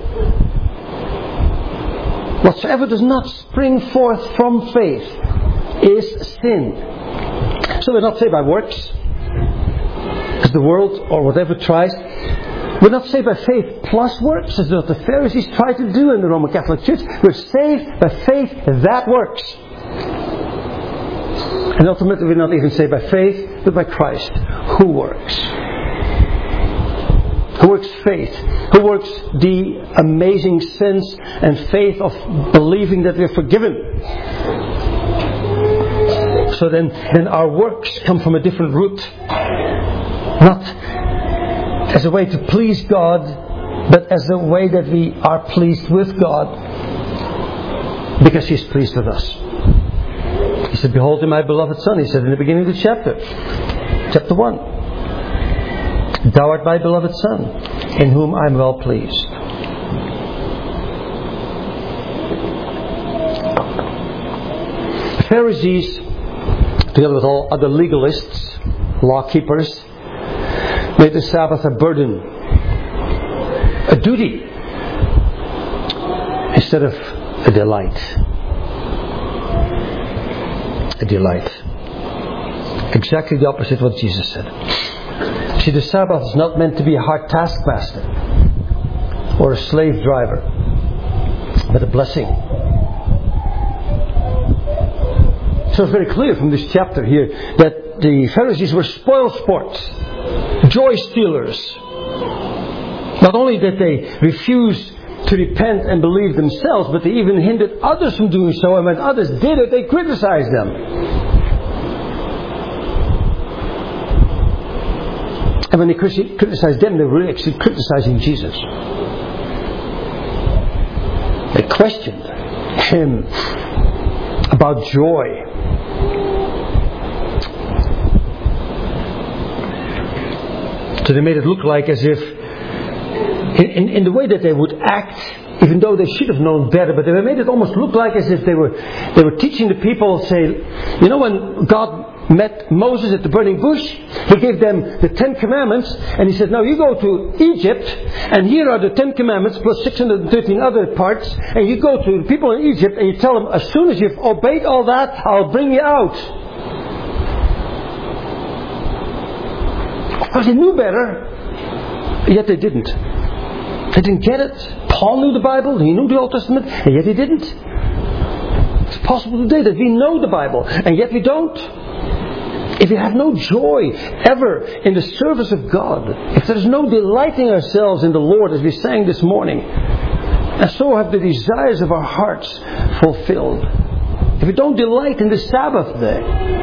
Whatsoever does not spring forth from faith is sin. So we're not saved by works, as the world or whatever tries. We're not saved by faith plus works, as what the Pharisees try to do in the Roman Catholic Church. We're saved by faith that works. And ultimately we're not even saved by faith, but by Christ, who works. Who works faith, who works the amazing sense and faith of believing that we're forgiven. So then, then our works come from a different root. Not as a way to please God, but as a way that we are pleased with God, because He's pleased with us. He says, said, behold him, my beloved Son. He said in the beginning of the chapter. Chapter one. Thou art my beloved Son, in whom I am well pleased. The Pharisees, together with all other legalists, law keepers, made the Sabbath a burden, a duty, instead of a delight. A delight. Exactly the opposite of what Jesus said. See, the Sabbath is not meant to be a hard taskmaster or a slave driver, but a blessing. So it's very clear from this chapter here that the Pharisees were spoil sports, joy stealers. Not only did they refuse to repent and believe themselves, but they even hindered others from doing so, and when others did it, they criticized them. And when they criticized them, they were really actually criticizing Jesus. They questioned Him about joy. So they made it look like as if, in, in, in the way that they would act, even though they should have known better, but they made it almost look like as if they were they were teaching the people, say, you know, when God met Moses at the burning bush, He gave them the Ten Commandments, and He said, now you go to Egypt, and here are the Ten Commandments plus six hundred thirteen other parts, and you go to the people in Egypt, and you tell them, as soon as you've obeyed all that, I'll bring you out. Because they knew better, yet they didn't. They didn't get it. Paul knew the Bible, he knew the Old Testament, and yet he didn't. It's possible today that we know the Bible, and yet we don't. If we have no joy ever in the service of God, if there is no delighting ourselves in the Lord, as we sang this morning, and so have the desires of our hearts fulfilled, if we don't delight in the Sabbath day,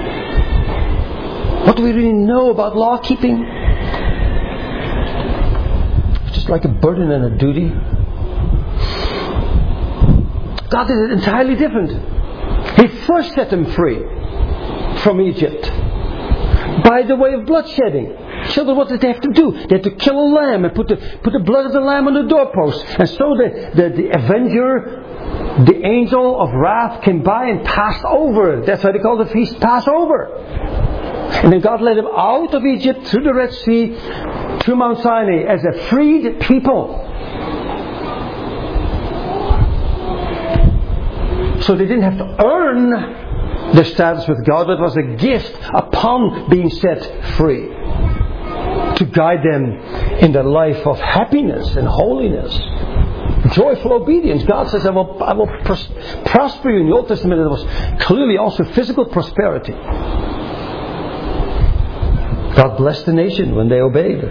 what do we really know about law keeping? It's just like a burden and a duty. God did it entirely different. He first set them free from Egypt by the way of bloodshedding. Children, what did they have to do? They had to kill a lamb and put the put the blood of the lamb on the doorpost. And so the, the, the avenger, the angel of wrath, came by and passed over. That's why they call the feast Passover. And then God led them out of Egypt through the Red Sea, through Mount Sinai, as a freed people. So they didn't have to earn their status with God, but it was a gift upon being set free, to guide them in the life of happiness and holiness, joyful obedience. God says, I will, I will pros- prosper you. In the Old Testament, it was clearly also physical prosperity. God blessed the nation when they obeyed.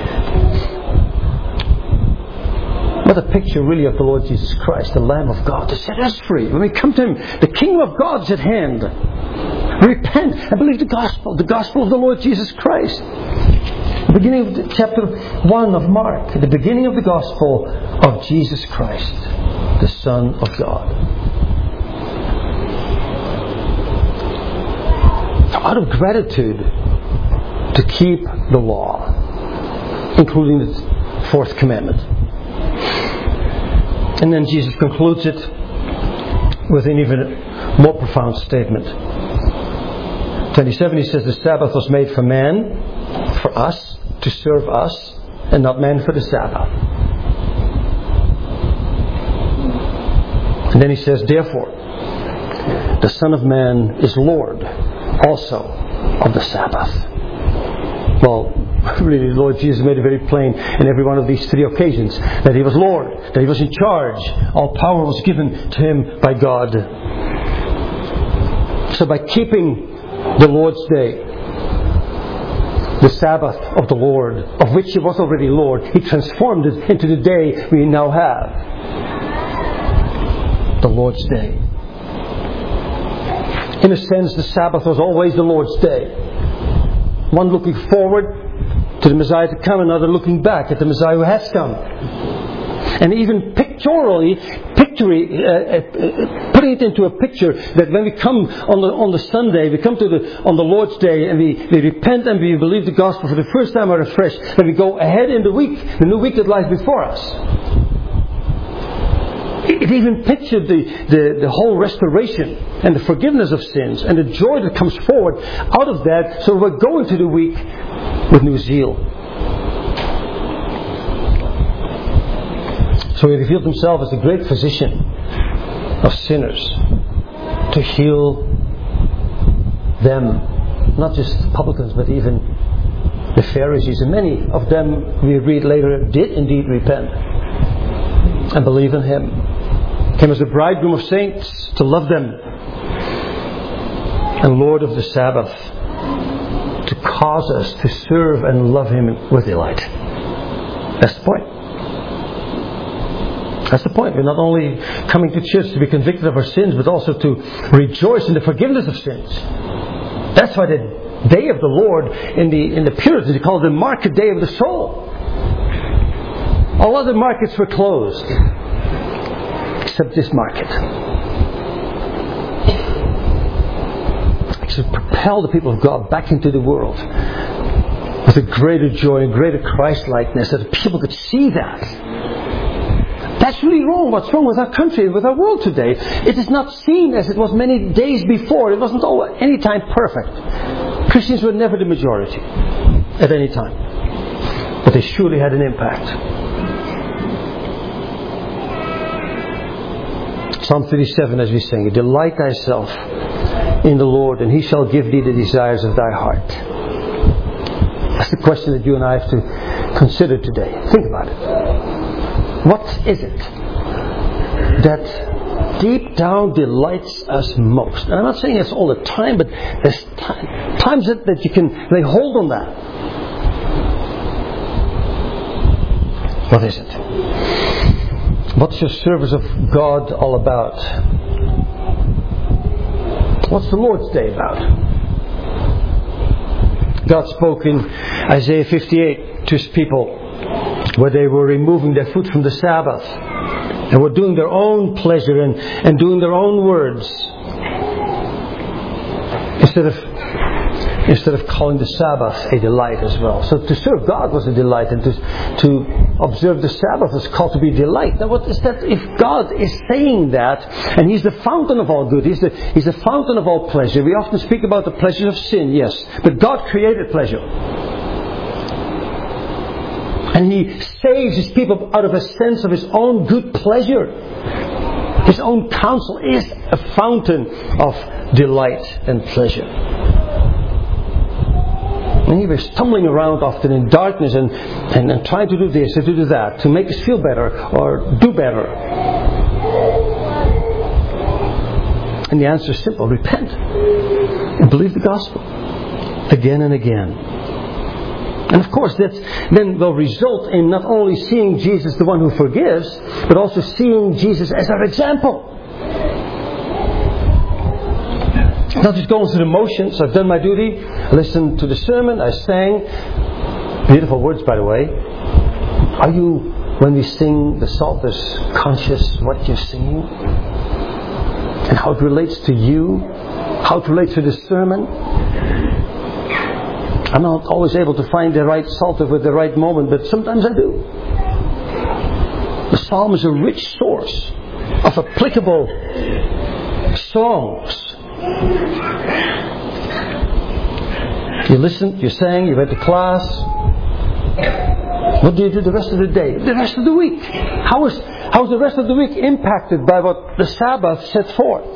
What a picture really of the Lord Jesus Christ, the Lamb of God, to set us free. When we come to Him, the kingdom of God is at hand. Repent and believe the gospel, the gospel of the Lord Jesus Christ. The beginning of the, chapter one of Mark, the beginning of the gospel of Jesus Christ, the Son of God. So out of gratitude to keep the law, including the fourth commandment. And then Jesus concludes it with an even more profound statement. twenty-seven, He says, the Sabbath was made for man, for us, to serve us, and not man for the Sabbath. And then He says, therefore, the Son of Man is Lord also of the Sabbath. Well, really, the Lord Jesus made it very plain in every one of these three occasions that He was Lord, that He was in charge. All power was given to Him by God. So by keeping the Lord's Day, the Sabbath of the Lord, of which He was already Lord, He transformed it into the day we now have. The Lord's Day. In a sense, the Sabbath was always the Lord's Day. One looking forward to the Messiah to come, another looking back at the Messiah who has come. And even pictorially, pic- victory, uh, uh, putting it into a picture that when we come on the on the Sunday, we come to the on the Lord's Day and we, we repent and we believe the gospel for the first time or afresh, then we go ahead in the week, the new week that lies before us. It even pictured the, the, the whole restoration and the forgiveness of sins and the joy that comes forward out of that. So we're going to the week with new zeal. So he revealed himself as the great physician of sinners to heal them, not just publicans, but even the Pharisees. And many of them, we read later, did indeed repent and believe in him. Came as the bridegroom of saints to love them, and Lord of the Sabbath, to cause us to serve and love him with delight. That's the point. That's the point. We're not only coming to church to be convicted of our sins, but also to rejoice in the forgiveness of sins. That's why the day of the Lord in the in the Puritans, they call it the market day of the soul. All other markets were closed, except this market. To propel the people of God back into the world with a greater joy and greater Christ-likeness, that people could see that. That's really wrong. What's wrong with our country and with our world today? It is not seen as it was many days before. It wasn't all any time perfect. Christians were never the majority at any time, but they surely had an impact. Psalm thirty-seven, as we sing, delight thyself in the Lord, and he shall give thee the desires of thy heart. That's the question that you and I have to consider today. Think about it. What is it that deep down delights us most? And I'm not saying it's all the time, but there's time, times that, that you can lay hold on that. What is it? What's your service of God all about? What's the Lord's Day about? God spoke in Isaiah fifty-eight to his people, where they were removing their foot from the Sabbath and were doing their own pleasure and, and doing their own words, instead of instead of calling the Sabbath a delight as well. So to serve God was a delight, and to, to observe the Sabbath was called to be a delight. Now what is that? If God is saying that, and he's the fountain of all good, he's the, he's the fountain of all pleasure. We often speak about the pleasures of sin, yes, but God created pleasure. And he saves his people out of a sense of his own good pleasure. His own counsel is a fountain of delight and pleasure. And he was stumbling around often in darkness and, and, and trying to do this or to do that to make us feel better or do better. And the answer is simple: repent and believe the gospel again and again. And of course that then will result in not only seeing Jesus the one who forgives, but also seeing Jesus as our example. Not just going through the motions. I've done my duty, I listened to the sermon, I sang. Beautiful words, by the way. Are you, when we sing the Psalters, conscious what you're singing? And how it relates to you? How it relates to the sermon? I'm not always able to find the right Psalter with the right moment, but sometimes I do. The Psalm is a rich source of applicable songs. You listened, you sang, you went to class. What do you do the rest of the day? The rest of the week? How is, how is the rest of the week impacted by what the Sabbath set forth?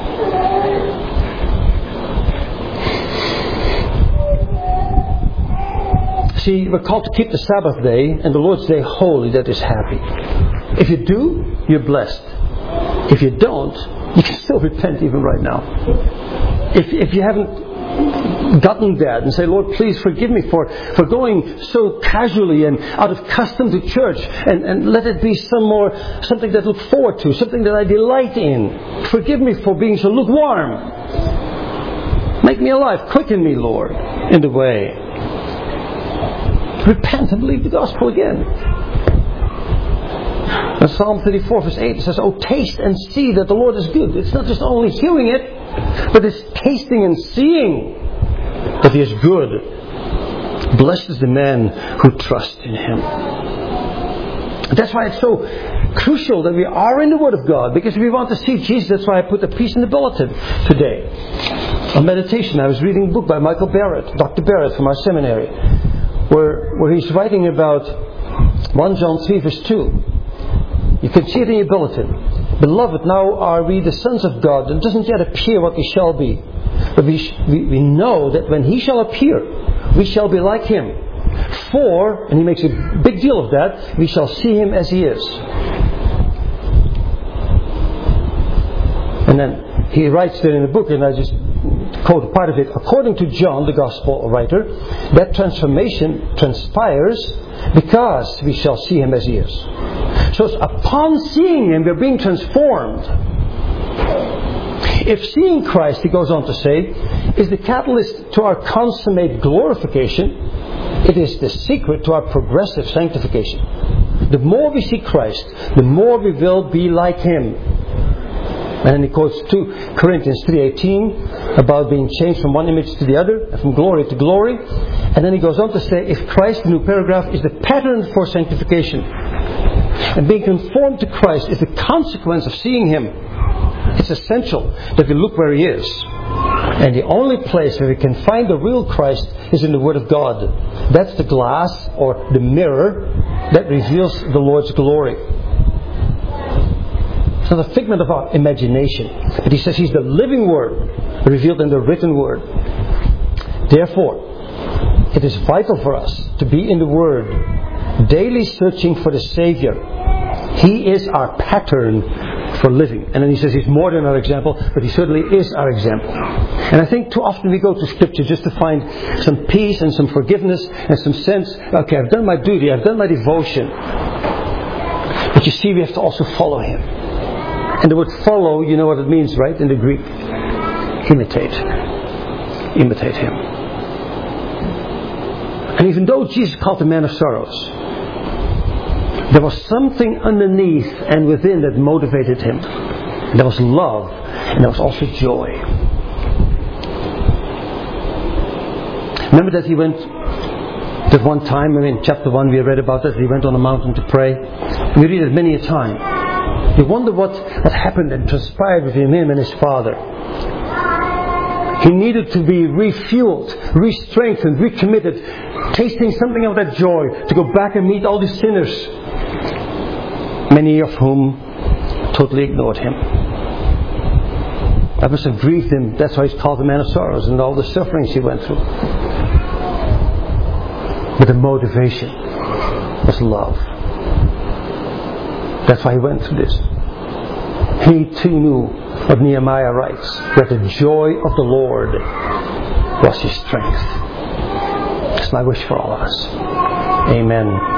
See, we're called to keep the Sabbath day and the Lord's day holy, that is happy. If you do, you're blessed. If you don't, you can still repent even right now. If, if you haven't gotten that and say, Lord, please forgive me for, for going so casually and out of custom to church, and, and let it be some more, something that I look forward to, something that I delight in. Forgive me for being so lukewarm. Make me alive. Quicken me, Lord, in the way. Repent and believe the gospel again. In Psalm thirty-four verse eight it says, "Oh, taste and see that the Lord is good." It's not just only hearing it, but it's tasting and seeing that He is good. Blessed is the man who trusts in Him. That's why it's so crucial that we are in the Word of God, because if we want to see Jesus, that's why I put a piece in the bulletin today. On meditation, I was reading a book by Michael Barrett, Doctor Barrett from our seminary, where, where he's writing about First John three verse two. You can see it in your bulletin. "Beloved, now are we the sons of God, and it doesn't yet appear what we shall be. But we, sh- we, we know that when He shall appear, we shall be like Him. For," and he makes a big deal of that, "we shall see Him as He is." And then he writes there in the book, and I just quote a part of it, "According to John, the Gospel writer, that transformation transpires because we shall see Him as He is." So it's upon seeing Him, we're being transformed. If seeing Christ, he goes on to say, is the catalyst to our consummate glorification, it is the secret to our progressive sanctification. The more we see Christ, the more we will be like Him. And then he quotes two Corinthians three eighteen about being changed from one image to the other, from glory to glory. And then he goes on to say, if Christ, the new paragraph, is the pattern for sanctification, and being conformed to Christ is the consequence of seeing Him, it's essential that we look where He is. And the only place where we can find the real Christ is in the Word of God. That's the glass or the mirror that reveals the Lord's glory. It's not a figment of our imagination, but he says He's the living Word revealed in the written Word. Therefore, it is vital for us to be in the Word, daily searching for the Savior. He is our pattern for living. And then he says He's more than our example, but He certainly is our example. And I think too often we go to Scripture just to find some peace and some forgiveness and some sense, okay, I've done my duty, I've done my devotion. But you see, we have to also follow Him. And the word follow, you know what it means, right? In the Greek. Imitate. Imitate Him. And even though Jesus called the man of sorrows, there was something underneath and within that motivated Him. There was love, and there was also joy. Remember that He went, that one time, I mean, in chapter one we read about that, He went on a mountain to pray. We read it many a time. You wonder what, what happened and transpired between Him and His Father. He needed to be refueled, re-strengthened, recommitted, tasting something of that joy, to go back and meet all these sinners, many of whom totally ignored Him. That must have grieved Him. That's why He's called the man of sorrows, and all the sufferings He went through. But the motivation was love. That's why He went through this. He too knew what Nehemiah writes, that the joy of the Lord was his strength. That's my wish for all of us. Amen.